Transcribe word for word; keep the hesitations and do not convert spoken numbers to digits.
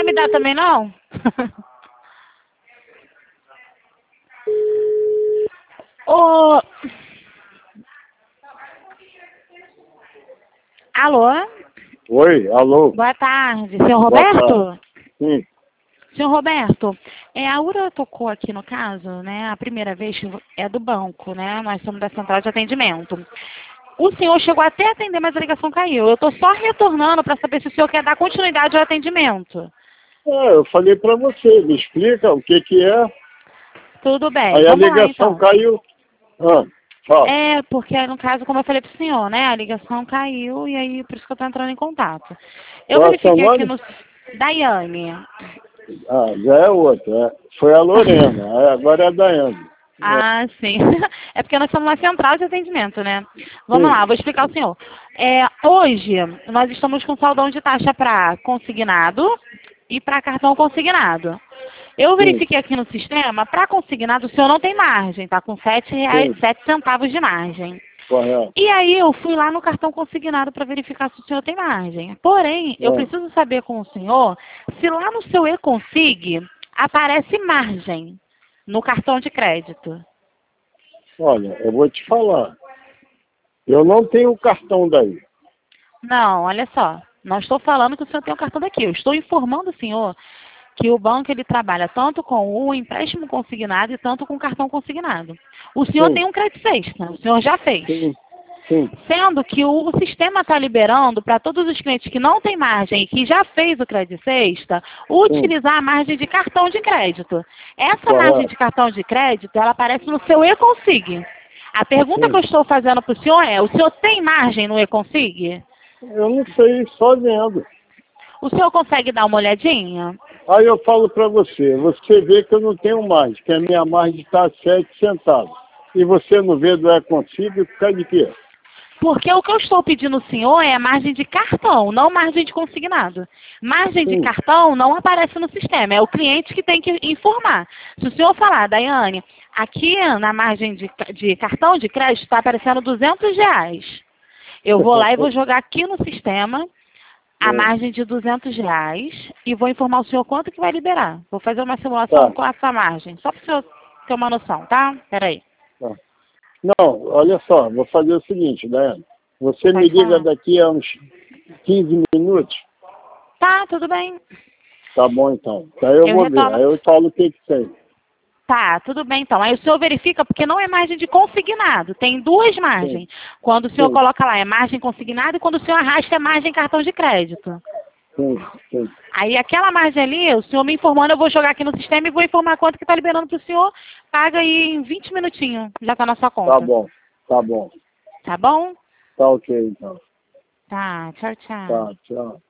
me dar também, não? Ô... Alô? Oi, alô. Boa tarde. Senhor Boa Roberto? tarde. Sim. Senhor Roberto, é, a Aura tocou aqui no caso, né? A primeira vez é do banco, né? Nós somos da central de atendimento. O senhor chegou até a atender, mas a ligação caiu. Eu estou só retornando para saber se o senhor quer dar continuidade ao atendimento. É, eu falei para você, me explica o que que é. Tudo bem, Aí a vamos lá ligação então. caiu. Ah, fala. É, porque no caso, como eu falei para o senhor, né? A ligação caiu e aí por isso que eu estou entrando em contato. Eu Qual é o seu verifiquei aqui nome? no... Daiane. Ah, já é outra. É. Foi a Lorena, aí agora é a Daiane. Ah, sim. É porque nós somos uma central de atendimento, né? Vamos Sim. lá, vou explicar ao senhor. É, hoje, nós estamos com saldão de taxa para consignado e para cartão consignado. Eu Sim, verifiquei aqui no sistema, para consignado o senhor não tem margem, tá com sete reais sim, e sete centavos de margem. correto. E aí eu fui lá no cartão consignado para verificar se o senhor tem margem. Porém, eu É. preciso saber com o senhor se lá no seu e-consig aparece margem no cartão de crédito. Olha, eu vou te falar. Eu não tenho o cartão daí. Não, olha só. Não estou falando que o senhor tem o cartão daqui. Eu estou informando o senhor que o banco ele trabalha tanto com o empréstimo consignado e tanto com o cartão consignado. O senhor Sim, tem um crédito sexta, o senhor já fez. sim, sim. Sendo que o sistema está liberando para todos os clientes que não têm margem e que já fez o crédito sexta, Sim, utilizar a margem de cartão de crédito. Essa margem correto. de cartão de crédito, ela aparece no seu e-consig. A pergunta que Sim. eu estou fazendo para o senhor é, o senhor tem margem no e-consig? Eu não sei, só vendo. O senhor consegue dar uma olhadinha? Aí eu falo para você, você vê que eu não tenho mais, que a minha margem está sete centavos. E você não vê do e-consig, por causa de quê? Porque o que eu estou pedindo ao senhor é a margem de cartão, não margem de consignado. Margem de Sim, cartão não aparece no sistema, é o cliente que tem que informar. Se o senhor falar, Daiane, aqui na margem de, de cartão de crédito está aparecendo duzentos reais. Eu vou lá e vou jogar aqui no sistema a é, margem de duzentos reais e vou informar o senhor quanto que vai liberar. Vou fazer uma simulação tá, com essa margem, só para o senhor ter uma noção, tá? Peraí, tá. Não, olha só, vou fazer o seguinte, Daiane. Você me pode liga falar. daqui a uns quinze minutos, Tá, tudo bem. tá bom então. Daí eu Eu vou ver, retorno. aí eu falo o que que tem. Tá, tudo bem então. Aí o senhor verifica, porque não é margem de consignado, tem duas Sim, margens. Quando o senhor sim, coloca lá é margem consignada e quando o senhor arrasta é margem cartão de crédito. sim, sim. Aí aquela margem ali, o senhor me informando, eu vou jogar aqui no sistema e vou informar quanto que está liberando para o senhor. Paga aí em vinte minutinhos, já está na sua Tá conta. bom, tá bom. Tá bom? Tá ok então. Tá, tchau, tchau. Tá, tchau.